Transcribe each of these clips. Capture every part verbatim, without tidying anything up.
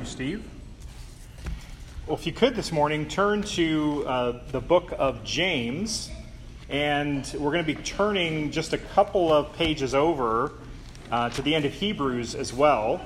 Steve. Well, if you could this morning, turn to uh, the book of James, and we're going to be turning just a couple of pages over uh, to the end of Hebrews as well.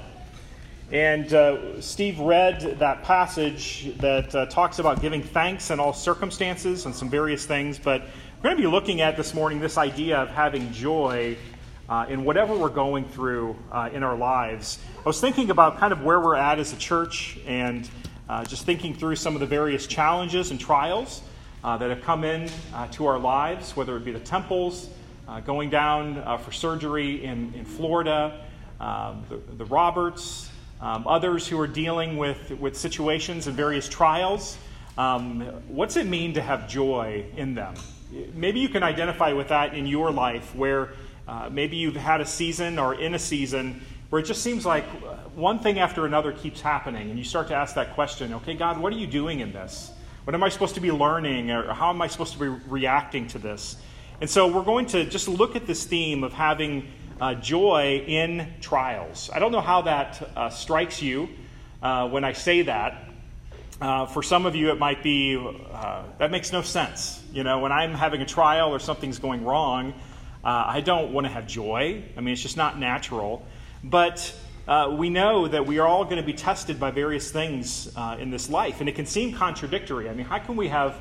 And uh, Steve read that passage that uh, talks about giving thanks in all circumstances and some various things, but we're going to be looking at this morning this idea of having joy uh, in whatever we're going through uh, in our lives. I was thinking about kind of where we're at as a church and uh, just thinking through some of the various challenges and trials uh, that have come in uh, to our lives, whether it be the Temples, uh, going down uh, for surgery in, in Florida, um, the, the Roberts, um, others who are dealing with, with situations and various trials. Um, what's it mean to have joy in them? Maybe you can identify with that in your life where uh, maybe you've had a season or in a season where it just seems like one thing after another keeps happening, and you start to ask that question, okay, God, what are you doing in this? What am I supposed to be learning, or how am I supposed to be reacting to this? And so we're going to just look at this theme of having uh, joy in trials. I don't know how that uh, strikes you uh, when I say that. Uh, for some of you, it might be, uh, that makes no sense. You know, when I'm having a trial or something's going wrong, uh, I don't want to have joy. I mean, it's just not natural. But uh, we know that we are all going to be tested by various things uh, in this life. And it can seem contradictory. I mean, how can we have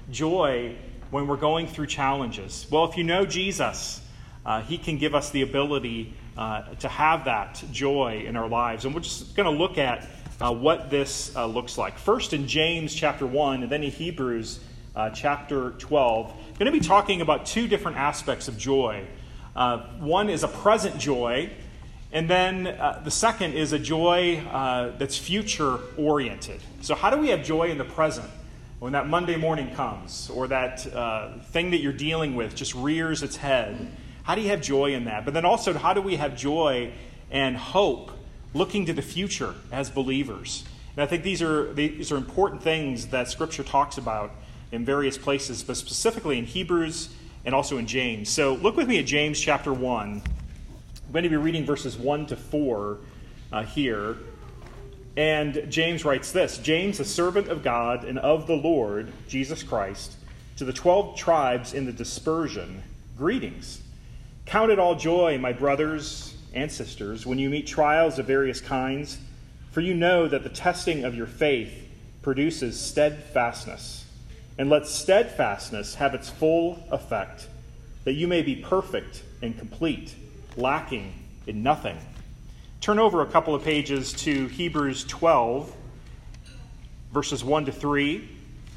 joy when we're going through challenges? Well, if you know Jesus, uh, he can give us the ability uh, to have that joy in our lives. And we're just going to look at uh, what this uh, looks like. First in James chapter one, and then in Hebrews uh, chapter twelve. I'm going to be talking about two different aspects of joy. Uh, one is a present joy. And then uh, the second is a joy uh, that's future-oriented. So how do we have joy in the present when that Monday morning comes or that uh, thing that you're dealing with just rears its head? How do you have joy in that? But then also, how do we have joy and hope looking to the future as believers? And I think these are these are important things that Scripture talks about in various places, but specifically in Hebrews and also in James. So look with me at James chapter one. I'm going to be reading verses one to four uh, here. And James writes this: James, a servant of God and of the Lord Jesus Christ, to the twelve tribes in the dispersion, greetings. Count it all joy, my brothers and sisters, when you meet trials of various kinds, for you know that the testing of your faith produces steadfastness. And let steadfastness have its full effect, that you may be perfect and complete, lacking in nothing. Turn over a couple of pages to Hebrews twelve, verses one to three,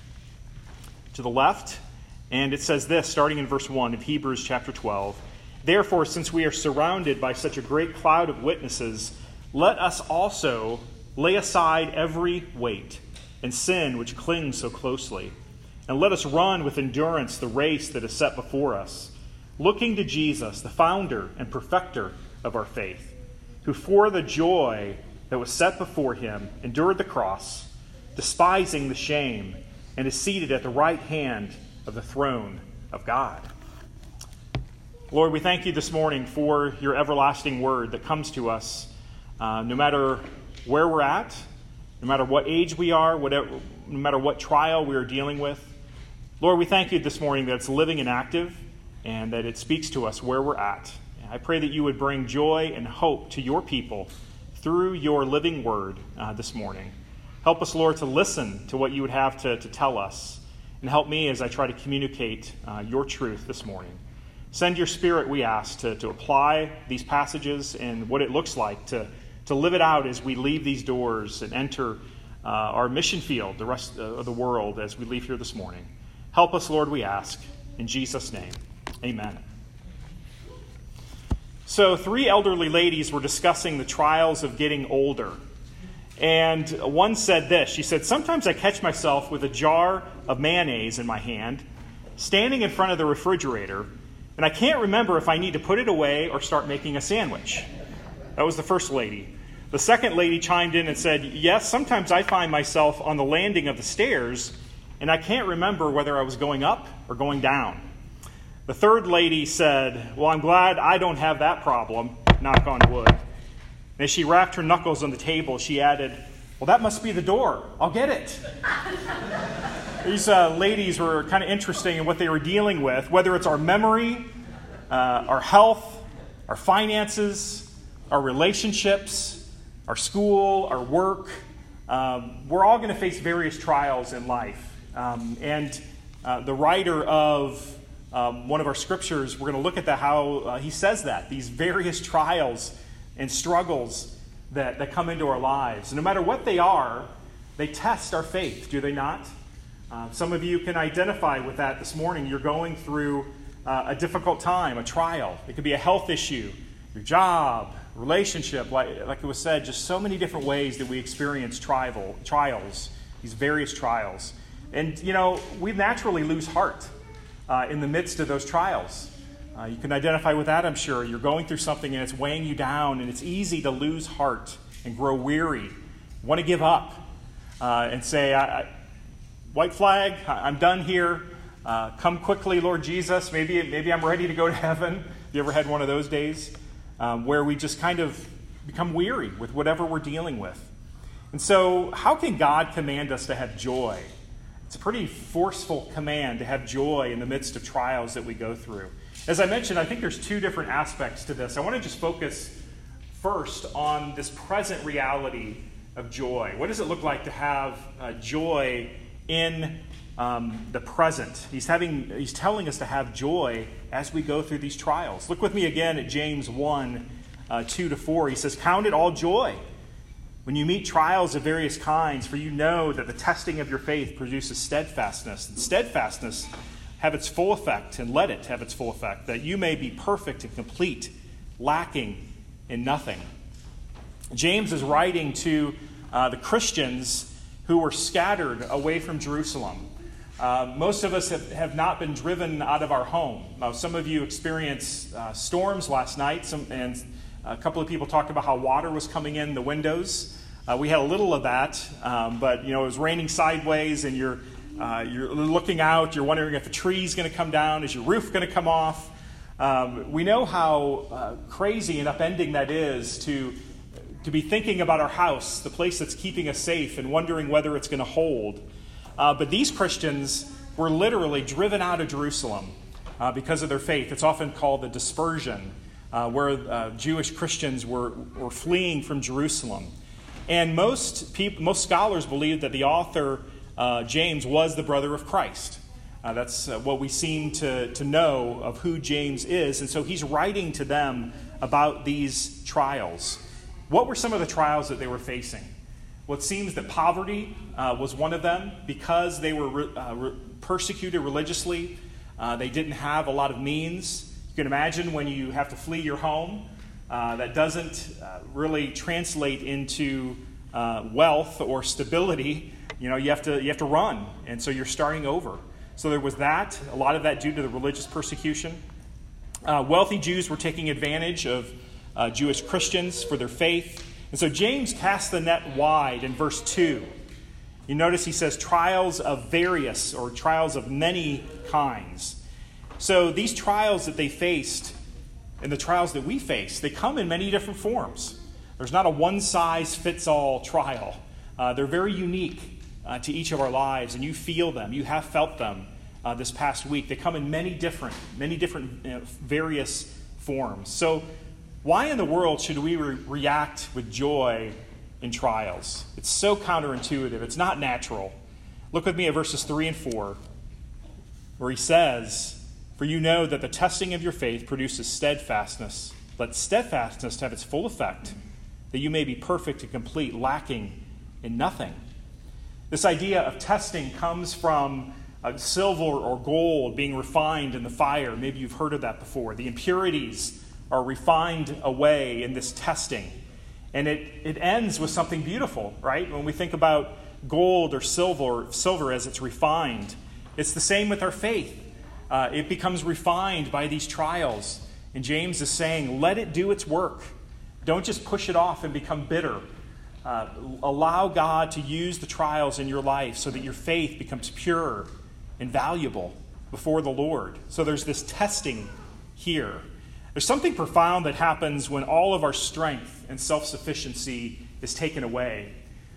to the left. And it says this, starting in verse one of Hebrews chapter twelve. Therefore, since we are surrounded by such a great cloud of witnesses, let us also lay aside every weight and sin which clings so closely. And let us run with endurance the race that is set before us, looking to Jesus, the founder and perfecter of our faith, who for the joy that was set before him endured the cross, despising the shame, and is seated at the right hand of the throne of God. Lord, we thank you this morning for your everlasting word that comes to us uh, no matter where we're at, no matter what age we are, whatever, no matter what trial we are dealing with. Lord, we thank you this morning that it's living and active, and that it speaks to us where we're at. I pray that you would bring joy and hope to your people through your living word uh, this morning. Help us, Lord, to listen to what you would have to, to tell us, and help me as I try to communicate uh, your truth this morning. Send your Spirit, we ask, to, to apply these passages and what it looks like to, to live it out as we leave these doors and enter uh, our mission field, the rest of the world, as we leave here this morning. Help us, Lord, we ask. In Jesus' name. Amen. So three elderly ladies were discussing the trials of getting older. And one said this. She said, sometimes I catch myself with a jar of mayonnaise in my hand, standing in front of the refrigerator, and I can't remember if I need to put it away or start making a sandwich. That was the first lady. The second lady chimed in and said, yes, sometimes I find myself on the landing of the stairs, and I can't remember whether I was going up or going down. The third lady said, well, I'm glad I don't have that problem, knock on wood. And as she rapped her knuckles on the table, she added, Well, that must be the door. I'll get it. These uh, ladies were kind of interesting in what they were dealing with, whether it's our memory, uh, our health, our finances, our relationships, our school, our work. Um, we're all going to face various trials in life. Um, and uh, the writer of um, one of our scriptures, we're going to look at that, how uh, he says that, these various trials and struggles that, that come into our lives. And no matter what they are, they test our faith, do they not? Uh, some of you can identify with that this morning. You're going through uh, a difficult time, a trial. It could be a health issue, your job, relationship. Like, like it was said, just so many different ways that we experience trial, trials, these various trials. And, you know, we naturally lose heart uh, in the midst of those trials. Uh, you can identify with that, I'm sure. You're going through something and it's weighing you down, and it's easy to lose heart and grow weary, want to give up, uh, and say, I, I, white flag, I'm done here. Uh, come quickly, Lord Jesus. Maybe, maybe I'm ready to go to heaven. Have you ever had one of those days um, where we just kind of become weary with whatever we're dealing with? And so how can God command us to have joy? It's a pretty forceful command to have joy in the midst of trials that we go through. As I mentioned, I think there's two different aspects to this. I want to just focus first on this present reality of joy. What does it look like to have uh, joy in um, the present? He's having, he's telling us to have joy as we go through these trials. Look with me again at James one, uh, two to four. He says, "Count it all joy when you meet trials of various kinds, for you know that the testing of your faith produces steadfastness. And steadfastness have its full effect, and let it have its full effect, that you may be perfect and complete, lacking in nothing." James is writing to uh, the Christians who were scattered away from Jerusalem. Uh, most of us have, have not been driven out of our home. Now, some of you experienced uh, storms last night, some, and a couple of people talked about how water was coming in the windows. Uh, we had a little of that, um, but you know, it was raining sideways, and you're Uh, you're looking out, you're wondering if a tree's going to come down, is your roof going to come off? Um, we know how uh, crazy and upending that is to, to be thinking about our house, the place that's keeping us safe, and wondering whether it's going to hold. Uh, but these Christians were literally driven out of Jerusalem uh, because of their faith. It's often called the dispersion, uh, where uh, Jewish Christians were, were fleeing from Jerusalem. And most people, most scholars believe that the author Uh, James was the brother of Christ. Uh, that's uh, what we seem to, to know of who James is. And so he's writing to them about these trials. What were some of the trials that they were facing? Well, it seems that poverty uh, was one of them. Because they were re- uh, re- persecuted religiously, uh, they didn't have a lot of means. You can imagine when you have to flee your home, uh, that doesn't uh, really translate into uh, wealth or stability. You know, you have to you have to run, and so you're starting over. So there was that, a lot of that due to the religious persecution. Uh, wealthy Jews were taking advantage of uh, Jewish Christians for their faith. And so James casts the net wide in verse two. You notice he says trials of various, or trials of many kinds. So these trials that they faced, and the trials that we face, they come in many different forms. There's not a one-size-fits-all trial. Uh, they're very unique Uh, to each of our lives, and you feel them. You have felt them uh, this past week. They come in many different, many different, you know, various forms. So, why in the world should we re- react with joy in trials? It's so counterintuitive. It's not natural. Look with me at verses three and four, where he says, "For you know that the testing of your faith produces steadfastness. Let steadfastness have its full effect, that you may be perfect and complete, lacking in nothing." This idea of testing comes from uh, silver or gold being refined in the fire. Maybe you've heard of that before. The impurities are refined away in this testing. And it, it ends with something beautiful, right? When we think about gold or silver, silver as it's refined, it's the same with our faith. Uh, it becomes refined by these trials. And James is saying, let it do its work. Don't just push it off and become bitter. Uh, allow God to use the trials in your life so that your faith becomes pure and valuable before the Lord. So there's this testing here. There's something profound that happens when all of our strength and self-sufficiency is taken away.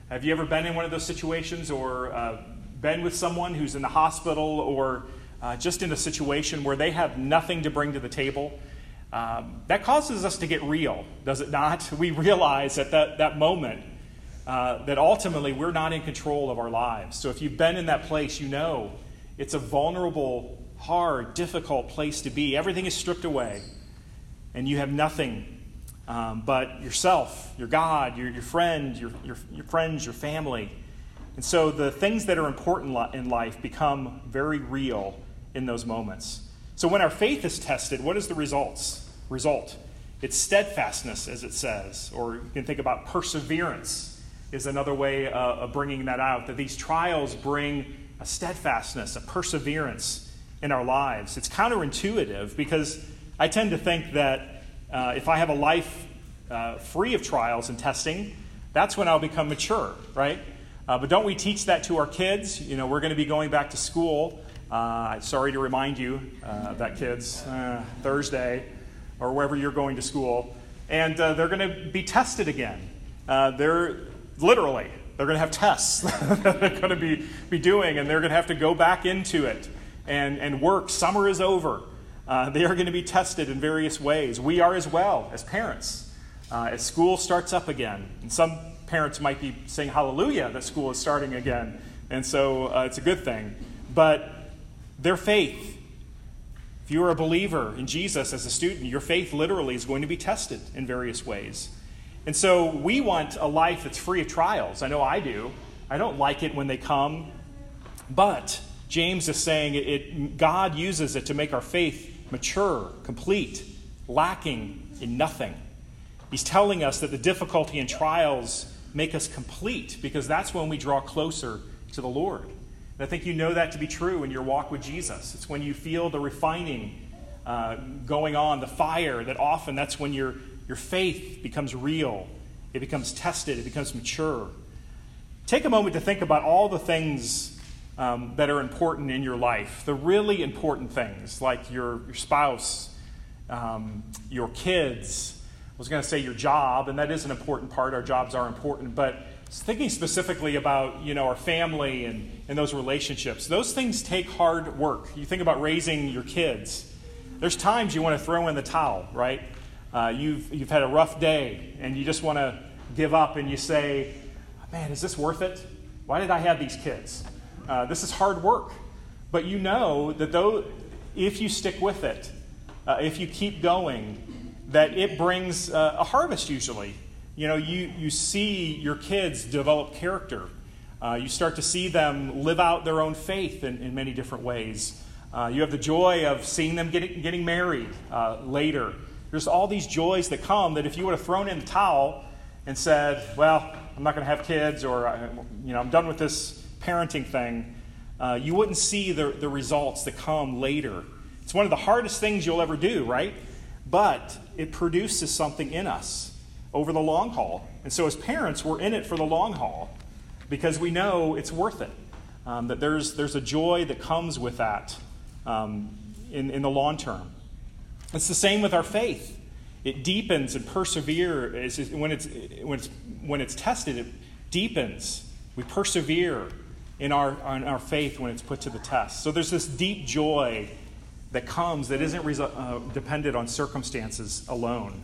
Have you ever been in one of those situations, or uh, been with someone who's in the hospital, or uh, just in a situation where they have nothing to bring to the table? Um, that causes us to get real, does it not? We realize at that, that moment uh, that ultimately we're not in control of our lives. So if you've been in that place, you know it's a vulnerable, hard, difficult place to be. Everything is stripped away, and you have nothing um, but yourself, your God, your, your friend, your, your, your friends, your family. And so the things that are important in life become very real in those moments. So when our faith is tested, what is the results? Result? It's steadfastness, as it says, or you can think about perseverance is another way uh, of bringing that out, that these trials bring a steadfastness, a perseverance in our lives. It's counterintuitive because I tend to think that uh, if I have a life uh, free of trials and testing, that's when I'll become mature, right? Uh, but don't we teach that to our kids? You know, we're going to be going back to school. Uh, sorry to remind you uh, that, kids, uh, Thursday or wherever you're going to school. And uh, they're going to be tested again. Uh, they're literally, they're going to have tests that they're going to be, be doing, and they're going to have to go back into it and, and work. Summer is over. Uh, they are going to be tested in various ways. We are as well as parents. Uh, as school starts up again. And some parents might be saying hallelujah that school is starting again. And so uh, it's a good thing. But their faith, if you are a believer in Jesus as a student, your faith literally is going to be tested in various ways. And so we want a life that's free of trials. I know I do. I don't like it when they come. But James is saying it, it, God uses it to make our faith mature, complete, lacking in nothing. He's telling us that the difficulty and trials make us complete because that's when we draw closer to the Lord. And I think you know that to be true in your walk with Jesus. It's when you feel the refining uh, going on, the fire, that often that's when your, your faith becomes real. It becomes tested. It becomes mature. Take a moment to think about all the things um, that are important in your life. The really important things like your, your spouse, um, your kids. I was going to say your job, and that is an important part. Our jobs are important, but thinking specifically about, you know, our family and, and those relationships, those things take hard work. You think about raising your kids. There's times you want to throw in the towel, right? Uh, you've you've had a rough day, and you just want to give up, and you say, man, is this worth it? Why did I have these kids? Uh, this is hard work. But you know that though, if you stick with it, uh, if you keep going, that it brings uh, a harvest usually. You know, you, you see your kids develop character. Uh, you start to see them live out their own faith in, in many different ways. Uh, you have the joy of seeing them getting, getting married uh, later. There's all these joys that come that if you would have thrown in the towel and said, well, I'm not going to have kids, or you know, I'm done with this parenting thing, uh, you wouldn't see the, the results that come later. It's one of the hardest things you'll ever do, right? But it produces something in us over the long haul. And so as parents, we're in it for the long haul because we know it's worth it. Um, that there's there's a joy that comes with that um, in, in the long term. It's the same with our faith. It deepens and perseveres. When it's, when it's, when it's tested, it deepens. We persevere in our, in our faith when it's put to the test. So there's this deep joy that comes that isn't resu- uh, dependent on circumstances alone.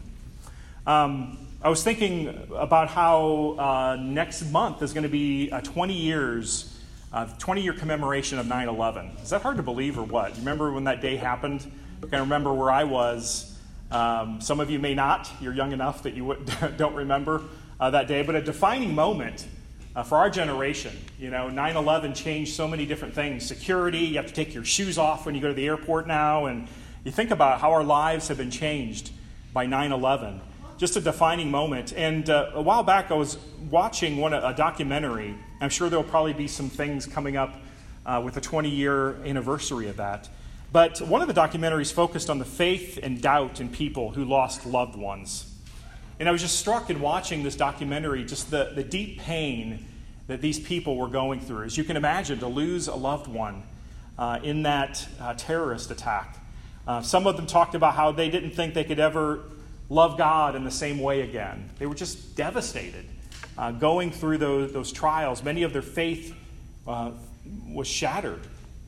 Um, I was thinking about how uh, next month is going to be uh, twenty years, uh, twenty-year commemoration of nine eleven. Is that hard to believe or what? You remember when that day happened? I can remember where I was. Um, some of you may not. You're young enough that you would, don't remember uh, that day. But a defining moment uh, for our generation. You know, nine eleven changed so many different things. Security, you have to take your shoes off when you go to the airport now. And you think about how our lives have been changed by nine eleven. Just a defining moment. And uh, a while back I was watching one a documentary. I'm sure there will probably be some things coming up uh, with the twenty-year anniversary of that. But one of the documentaries focused on the faith and doubt in people who lost loved ones. And I was just struck in watching this documentary, just the, the deep pain that these people were going through. As you can imagine, to lose a loved one uh, in that uh, terrorist attack. Uh, some of them talked about how they didn't think they could ever love God in the same way again. They were just devastated. uh, going through those, those trials, many of their faith uh, was shattered.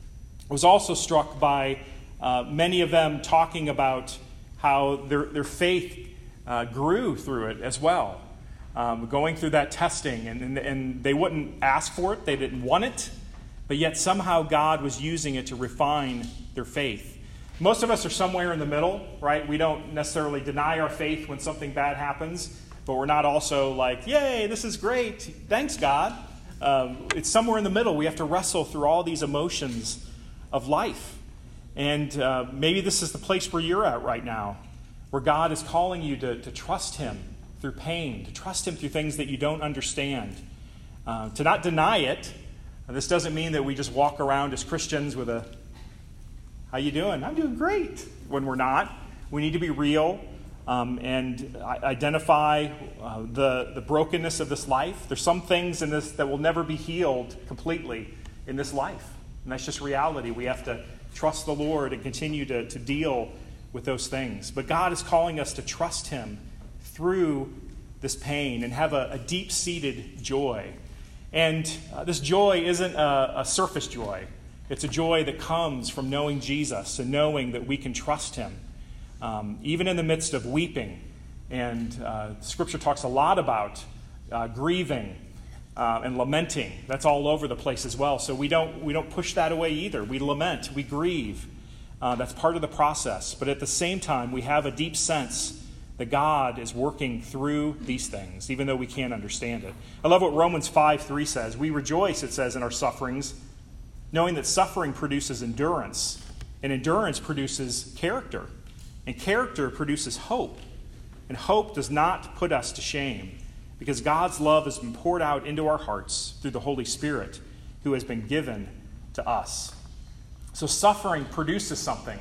I was also struck by uh, many of them talking about how their, their faith uh, grew through it as well, um, going through that testing, and, and, and they wouldn't ask for it, they didn't want it, but yet somehow God was using it to refine their faith. Most of us are somewhere in the middle, right? We don't necessarily deny our faith when something bad happens, but we're not also like, yay, this is great, thanks God. Um, it's somewhere in the middle. We have to wrestle through all these emotions of life. And uh, maybe this is the place where you're at right now, where God is calling you to, to trust him through pain, to trust him through things that you don't understand, uh, to not deny it. And this doesn't mean that we just walk around as Christians with a, how you doing? I'm doing great, when we're not. We need to be real um, and identify uh, the, the brokenness of this life. There's some things in this that will never be healed completely in this life. And that's just reality. We have to trust the Lord and continue to, to deal with those things. But God is calling us to trust him through this pain and have a, a deep-seated joy. And uh, this joy isn't a, a surface joy. It's a joy that comes from knowing Jesus and knowing that we can trust him, um, even in the midst of weeping. And uh, Scripture talks a lot about uh, grieving uh, and lamenting. That's all over the place as well. So we don't we don't push that away either. We lament, we grieve. Uh, that's part of the process. But at the same time, we have a deep sense that God is working through these things, even though we can't understand it. I love what Romans five three says. We rejoice, it says, in our sufferings, knowing that suffering produces endurance, and endurance produces character, and character produces hope. And hope does not put us to shame, because God's love has been poured out into our hearts through the Holy Spirit, who has been given to us. So suffering produces something.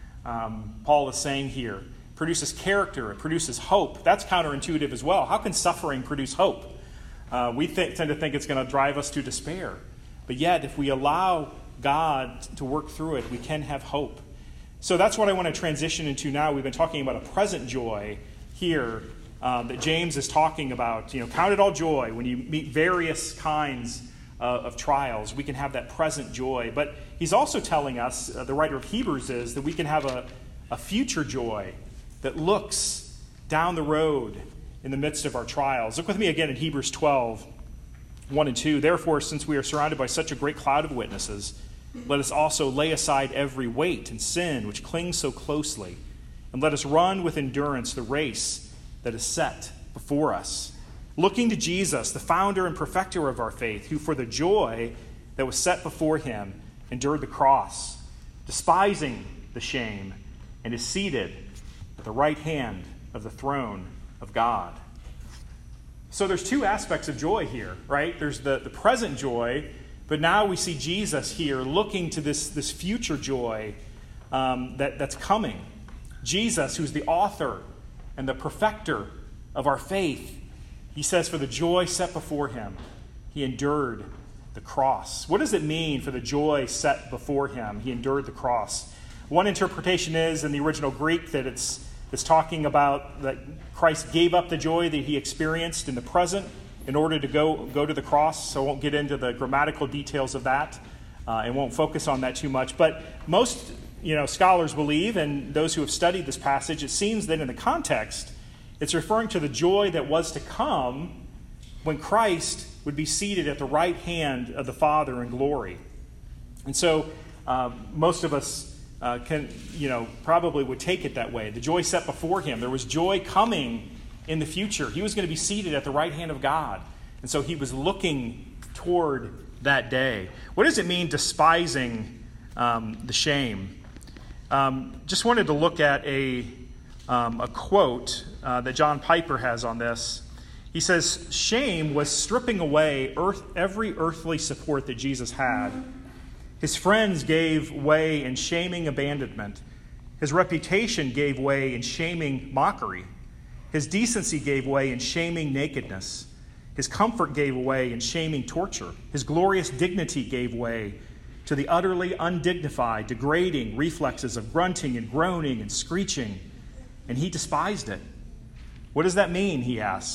Um, Paul is saying here, it produces character, it produces hope. That's counterintuitive as well. How can suffering produce hope? Uh, we th- tend to think it's going to drive us to despair. But yet, if we allow God to work through it, we can have hope. So that's what I want to transition into now. We've been talking about a present joy here um, that James is talking about. You know, count it all joy when you meet various kinds uh, of trials. We can have that present joy. But he's also telling us, uh, the writer of Hebrews is, that we can have a, a future joy that looks down the road in the midst of our trials. Look with me again in Hebrews twelve. one and two, therefore, since we are surrounded by such a great cloud of witnesses, let us also lay aside every weight and sin which clings so closely, and let us run with endurance the race that is set before us, looking to Jesus, the founder and perfecter of our faith, who for the joy that was set before him endured the cross, despising the shame, and is seated at the right hand of the throne of God. So there's two aspects of joy here, right? There's the, the present joy, but now we see Jesus here looking to this, this future joy um, that, that's coming. Jesus, who's the author and the perfecter of our faith, he says, for the joy set before him, he endured the cross. What does it mean for the joy set before him? He endured the cross. One interpretation is, in the original Greek, that it's It's talking about that Christ gave up the joy that he experienced in the present in order to go, go to the cross. So I won't get into the grammatical details of that uh, and won't focus on that too much. But most you know, scholars believe, and those who have studied this passage, it seems that in the context, it's referring to the joy that was to come when Christ would be seated at the right hand of the Father in glory. And so uh, most of us Uh, can you know probably would take it that way. The joy set before him. There was joy coming in the future. He was going to be seated at the right hand of God. And so he was looking toward that day. What does it mean, despising um, the shame? Um, just wanted to look at a, um, a quote uh, that John Piper has on this. He says, shame was stripping away earth, every earthly support that Jesus had. His friends gave way in shaming abandonment. His reputation gave way in shaming mockery. His decency gave way in shaming nakedness. His comfort gave way in shaming torture. His glorious dignity gave way to the utterly undignified, degrading reflexes of grunting and groaning and screeching, and he despised it. What does that mean, he asks?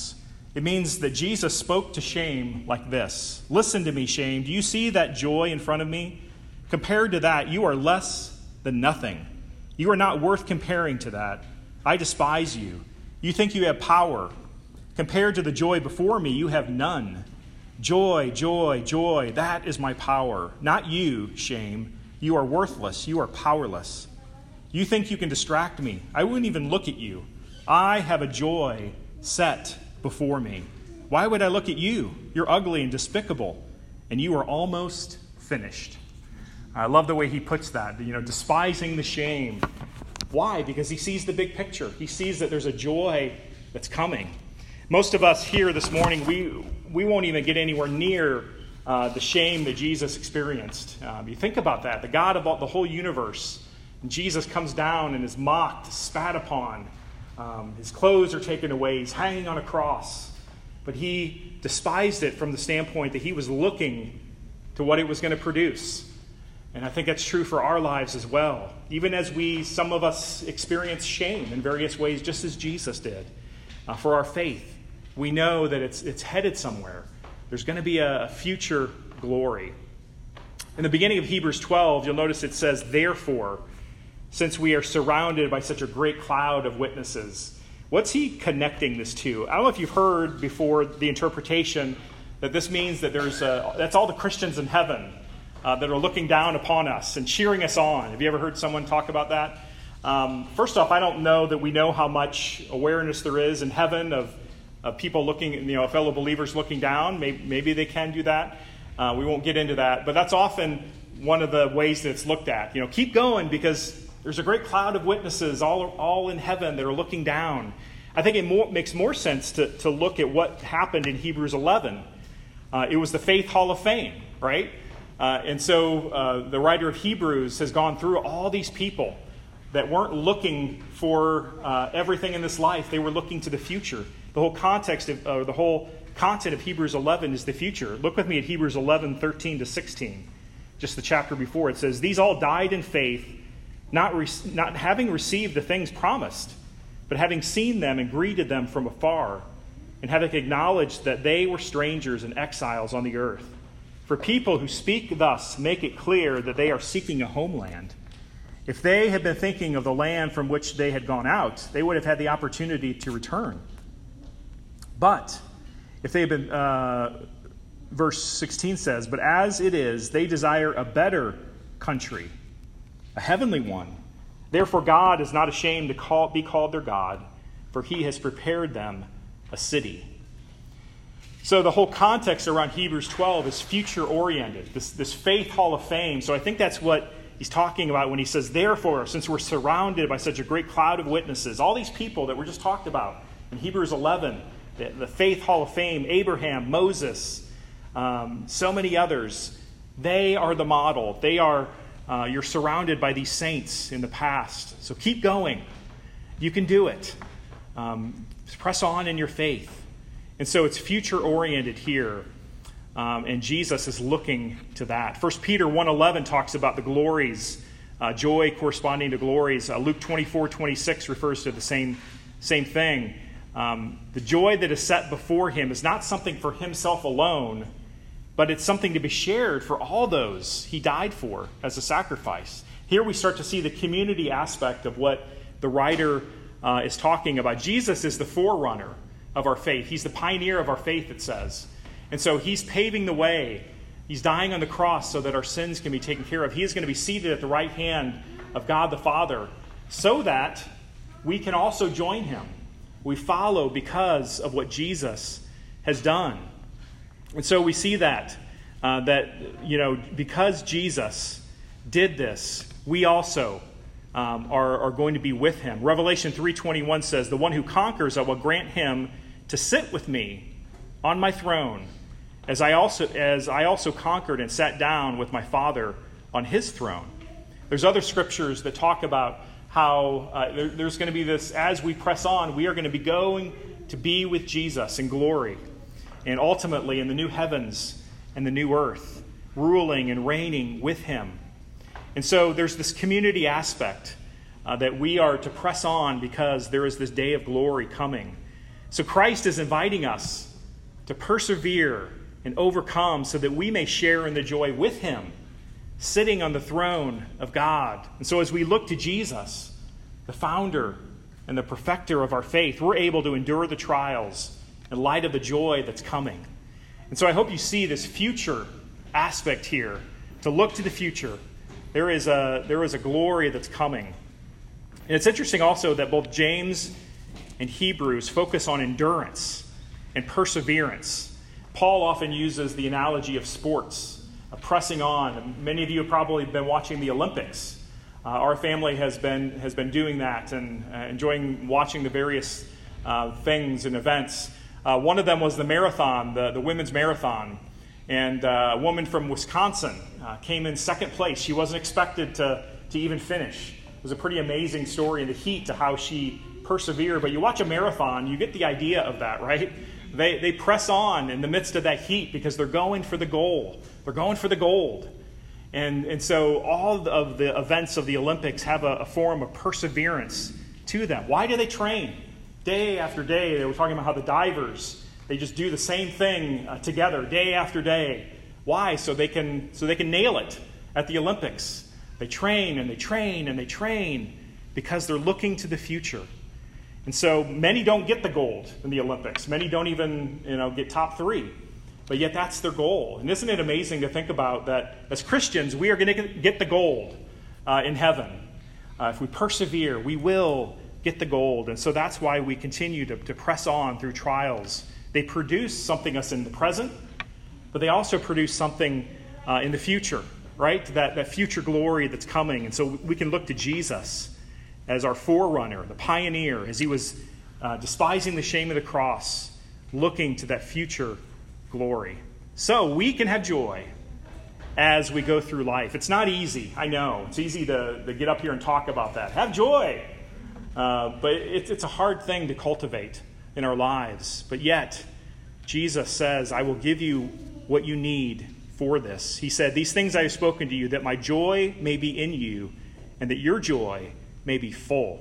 It means that Jesus spoke to shame like this. Listen to me, shame. Do you see that joy in front of me? Compared to that, you are less than nothing. You are not worth comparing to that. I despise you. You think you have power. Compared to the joy before me, you have none. Joy, joy, joy, that is my power. Not you, shame. You are worthless. You are powerless. You think you can distract me. I wouldn't even look at you. I have a joy set before me. Why would I look at you? You're ugly and despicable, and you are almost finished. I love the way he puts that, you know, despising the shame. Why? Because he sees the big picture. He sees that there's a joy that's coming. Most of us here this morning, we we won't even get anywhere near uh, the shame that Jesus experienced. Um, you think about that. The God of all, the whole universe. And Jesus comes down and is mocked, spat upon. Um, his clothes are taken away. He's hanging on a cross. But he despised it from the standpoint that he was looking to what it was going to produce. And I think that's true for our lives as well. Even as we, some of us, experience shame in various ways, just as Jesus did. Uh, for our faith, we know that it's it's headed somewhere. There's going to be a, a future glory. In the beginning of Hebrews twelve, you'll notice it says, therefore, since we are surrounded by such a great cloud of witnesses. What's he connecting this to? I don't know if you've heard before the interpretation that this means that there's a, that's all the Christians in heaven uh, that are looking down upon us and cheering us on. Have you ever heard someone talk about that? Um, first off, I don't know that we know how much awareness there is in heaven of, of people looking, you know, fellow believers looking down. Maybe, maybe they can do that. Uh, we won't get into that. But that's often one of the ways that it's looked at. You know, keep going because there's a great cloud of witnesses all, all in heaven that are looking down. I think it more, makes more sense to, to look at what happened in Hebrews eleven. Uh, it was the Faith Hall of Fame, right? Uh, and so uh, the writer of Hebrews has gone through all these people that weren't looking for uh, everything in this life. They were looking to the future. The whole context of, uh, the whole content of Hebrews eleven is the future. Look with me at Hebrews eleven, thirteen to sixteen. Just the chapter before. It says, these all died in faith, not, re- not having received the things promised, but having seen them and greeted them from afar, and having acknowledged that they were strangers and exiles on the earth. For people who speak thus make it clear that they are seeking a homeland. If they had been thinking of the land from which they had gone out, they would have had the opportunity to return. But if they had been, uh, verse sixteen says, but as it is, they desire a better country, a heavenly one. Therefore God is not ashamed to call, be called their God, for he has prepared them a city. So the whole context around Hebrews twelve is future-oriented, this, this faith hall of fame. So I think that's what he's talking about when he says, therefore, since we're surrounded by such a great cloud of witnesses, all these people that were just talked about in Hebrews eleven, the, the faith hall of fame, Abraham, Moses, um, so many others, they are the model. They are, uh, you're surrounded by these saints in the past. So keep going. You can do it. Um, press on in your faith. And so it's future-oriented here. Um, and Jesus is looking to that. First Peter one eleven talks about the glories, uh, joy corresponding to glories. Uh, Luke twenty-four twenty-six refers to the same, same thing. Um, the joy that is set before him is not something for himself alone, but it's something to be shared for all those he died for as a sacrifice. Here we start to see the community aspect of what the writer uh, is talking about. Jesus is the forerunner of our faith. He's the pioneer of our faith, it says. And so he's paving the way. He's dying on the cross so that our sins can be taken care of. He is going to be seated at the right hand of God the Father so that we can also join him. We follow because of what Jesus has done. And so we see that, uh, that, you know, because Jesus did this, we also um, are, are going to be with him. Revelation three twenty-one says, the one who conquers, I will grant him to sit with me on my throne, as I also as I also conquered and sat down with my Father on his throne. There's other scriptures that talk about how uh, there, there's going to be this, as we press on, we are going to be going to be with Jesus in glory, and ultimately in the new heavens and the new earth, ruling and reigning with him. And so there's this community aspect uh, that we are to press on because there is this day of glory coming. So Christ is inviting us to persevere and overcome so that we may share in the joy with him, sitting on the throne of God. And so as we look to Jesus, the founder and the perfecter of our faith, we're able to endure the trials in light of the joy that's coming. And so I hope you see this future aspect here, to look to the future. There is a, there is a glory that's coming. And it's interesting also that both James and Hebrews focus on endurance and perseverance. Paul often uses the analogy of sports, of pressing on. Many of you have probably been watching the Olympics. Uh, our family has been has been doing that and uh, enjoying watching the various uh, things and events. Uh, one of them was the marathon, the, the women's marathon. And uh, a woman from Wisconsin uh, came in second place. She wasn't expected to, to even finish. It was a pretty amazing story in the heat to how she persevered. But you watch a marathon, you get the idea of that, right? They, they press on in the midst of that heat because they're going for the goal. They're going for the gold. And, and so all of the events of the Olympics have a, a form of perseverance to them. Why do they train? Day after day, they were talking about how the divers, they just do the same thing uh, together day after day. Why? So they can so they can nail it at the Olympics. They train and they train and they train because they're looking to the future. And so many don't get the gold in the Olympics. Many don't even, you know, get top three. But yet that's their goal. And isn't it amazing to think about that as Christians, we are going to get the gold uh, in heaven. Uh, if we persevere, we will get the gold. And so that's why we continue to, to press on through trials. They produce something us in the present, but they also produce something uh, in the future, right? That, that future glory that's coming. And so we can look to Jesus as our forerunner, the pioneer, as he was uh, despising the shame of the cross, looking to that future glory. So we can have joy as we go through life. It's not easy, I know. It's easy to, to get up here and talk about that. Have joy. Uh, but it, it's a hard thing to cultivate in our lives. But yet, Jesus says, I will give you what you need for this. He said, these things I have spoken to you, that my joy may be in you, and that your joy may be full.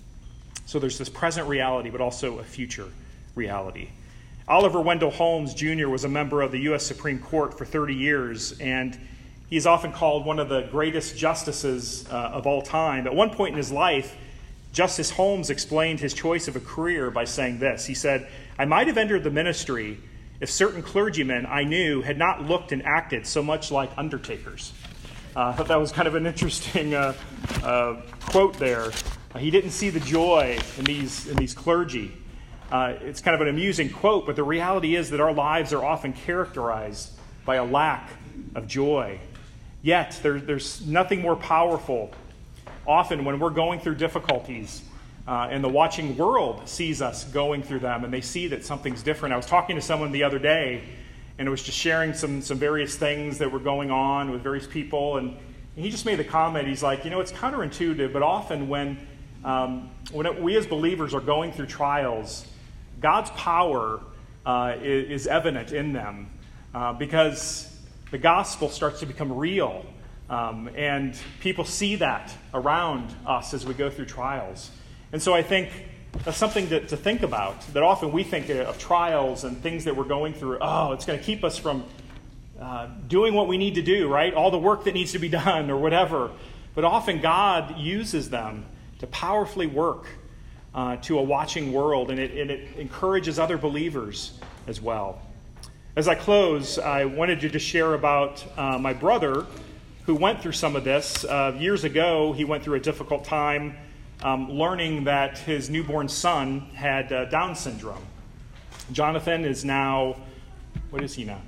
So there's this present reality, but also a future reality. Oliver Wendell Holmes, Junior was a member of the U S Supreme Court for thirty years, and he's often called one of the greatest justices uh, of all time. At one point in his life, Justice Holmes explained his choice of a career by saying this. He said, I might have entered the ministry if certain clergymen I knew had not looked and acted so much like undertakers. Uh, I thought that was kind of an interesting uh, uh, quote there. Uh, he didn't see the joy in these, in these clergy. Uh, it's kind of an amusing quote, but the reality is that our lives are often characterized by a lack of joy. Yet, there, there's nothing more powerful. Often when we're going through difficulties uh, and the watching world sees us going through them and they see that something's different. I was talking to someone the other day and it was just sharing some, some various things that were going on with various people. And he just made the comment, he's like, you know, it's counterintuitive, but often when, um, when it, we as believers are going through trials, God's power uh, is, is evident in them uh, because the gospel starts to become real. Um, and people see that around us as we go through trials. And so I think that's something to, to think about, that often we think of trials and things that we're going through. Oh, it's going to keep us from uh, doing what we need to do, right? All the work that needs to be done or whatever. But often God uses them to powerfully work uh, to a watching world, and it, and it encourages other believers as well. As I close, I wanted to just share about uh, my brother who went through some of this. Uh, years ago, he went through a difficult time um, learning that his newborn son had uh, Down syndrome. Jonathan is now, what is he now?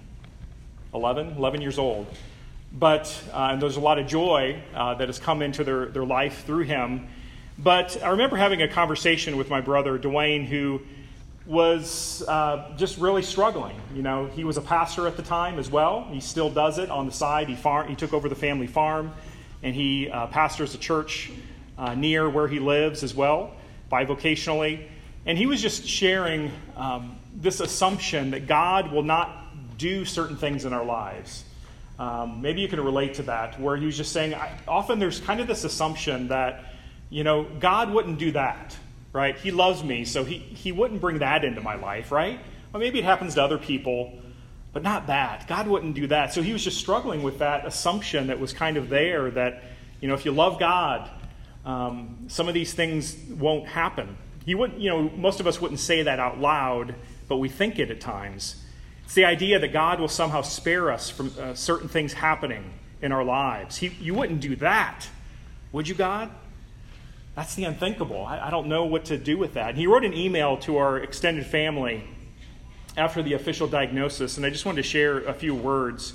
eleven? eleven years old. But uh, and there's a lot of joy uh, that has come into their, their life through him. But I remember having a conversation with my brother, Dwayne, who was uh, just really struggling. You know, he was a pastor at the time as well. He still does it on the side. He farm, he took over the family farm, and he uh, pastors a church uh, near where he lives as well, bivocationally. And he was just sharing um, this assumption that God will not do certain things in our lives. Um, maybe you can relate to that, where he was just saying, I, often there's kind of this assumption that, you know, God wouldn't do that. right? He loves me, so he, he wouldn't bring that into my life, right? Well, maybe it happens to other people, but not that. God wouldn't do that. So he was just struggling with that assumption that was kind of there that, you know, if you love God, um, some of these things won't happen. He wouldn't, you know, most of us wouldn't say that out loud, but we think it at times. It's the idea that God will somehow spare us from uh, certain things happening in our lives. He, you wouldn't do that, would you, God? That's the unthinkable. I, I don't know what to do with that. And he wrote an email to our extended family after the official diagnosis, and I just wanted to share a few words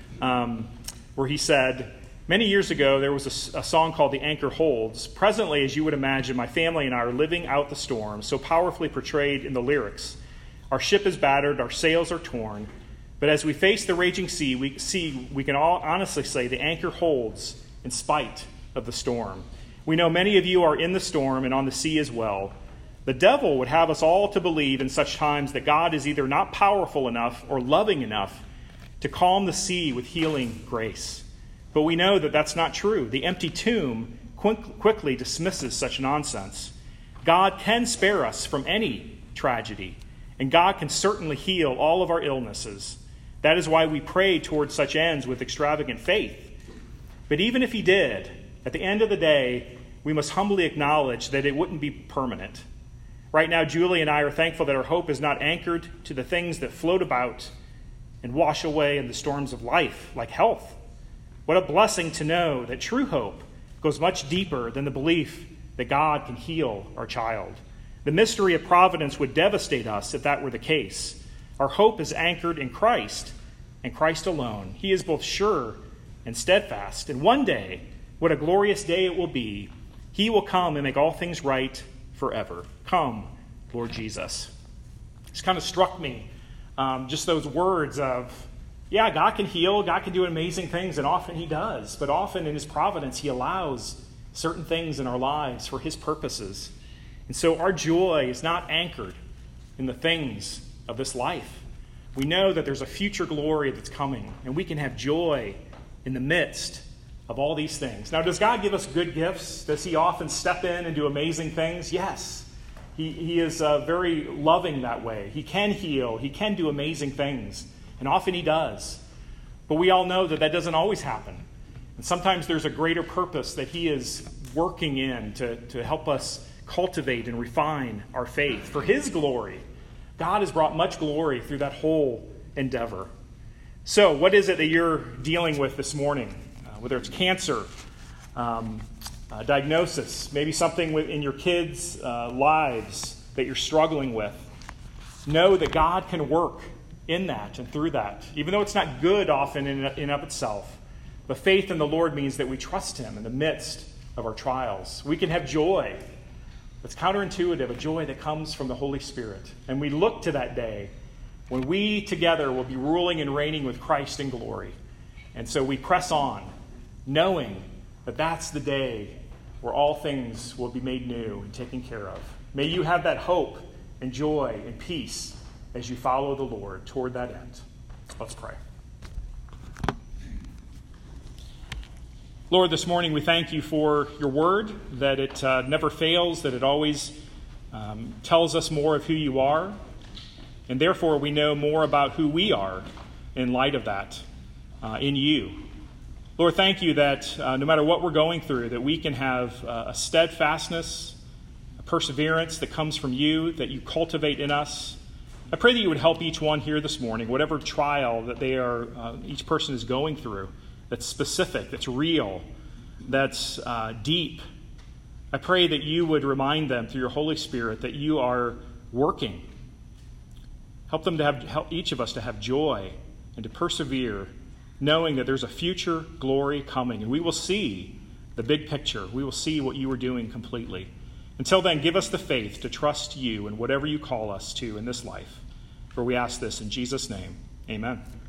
um, where he said, many years ago, there was a, a song called The Anchor Holds. Presently, as you would imagine, my family and I are living out the storm, so powerfully portrayed in the lyrics. Our ship is battered, our sails are torn, but as we face the raging sea, we see we can all honestly say the anchor holds in spite of the storm. We know many of you are in the storm and on the sea as well. The devil would have us all to believe in such times that God is either not powerful enough or loving enough to calm the sea with healing grace. But we know that that's not true. The empty tomb quick, quickly dismisses such nonsense. God can spare us from any tragedy, and God can certainly heal all of our illnesses. That is why we pray towards such ends with extravagant faith. But even if he did, at the end of the day, we must humbly acknowledge that it wouldn't be permanent. Right now, Julie and I are thankful that our hope is not anchored to the things that float about and wash away in the storms of life, like health. What a blessing to know that true hope goes much deeper than the belief that God can heal our child. The mystery of providence would devastate us if that were the case. Our hope is anchored in Christ and Christ alone. He is both sure and steadfast. And one day, what a glorious day it will be, he will come and make all things right forever. Come, Lord Jesus. It's kind of struck me, um, just those words of, yeah, God can heal, God can do amazing things, and often he does. But often in his providence, he allows certain things in our lives for his purposes. And so our joy is not anchored in the things of this life. We know that there's a future glory that's coming, and we can have joy in the midst of all these things. Now, does God give us good gifts? Does he often step in and do amazing things? Yes. He, he is uh, very loving that way. He can heal. He can do amazing things. And often he does. But we all know that that doesn't always happen. And sometimes there's a greater purpose that he is working in to, to help us cultivate and refine our faith for his glory. God has brought much glory through that whole endeavor. So what is it that you're dealing with this morning? Uh, whether it's cancer, um, uh, diagnosis, maybe something in your kids' uh, lives that you're struggling with. Know that God can work in that and through that, even though it's not good often in and of itself. But faith in the Lord means that we trust him in the midst of our trials. We can have joy. It's counterintuitive, a joy that comes from the Holy Spirit. And we look to that day when we together will be ruling and reigning with Christ in glory. And so we press on, knowing that that's the day where all things will be made new and taken care of. May you have that hope and joy and peace as you follow the Lord toward that end. Let's pray. Lord, this morning we thank you for your word, that it uh, never fails, that it always um, tells us more of who you are, and therefore we know more about who we are in light of that uh, in you. Lord, thank you that uh, no matter what we're going through, that we can have uh, a steadfastness, a perseverance that comes from you, that you cultivate in us. I pray that you would help each one here this morning, whatever trial that they are, uh, each person is going through, that's specific, that's real, that's uh, deep. I pray that you would remind them through your Holy Spirit that you are working. Help them to have, help each of us to have joy and to persevere, knowing that there's a future glory coming, and we will see the big picture. We will see what you are doing completely. Until then, give us the faith to trust you in whatever you call us to in this life. For we ask this in Jesus' name. Amen.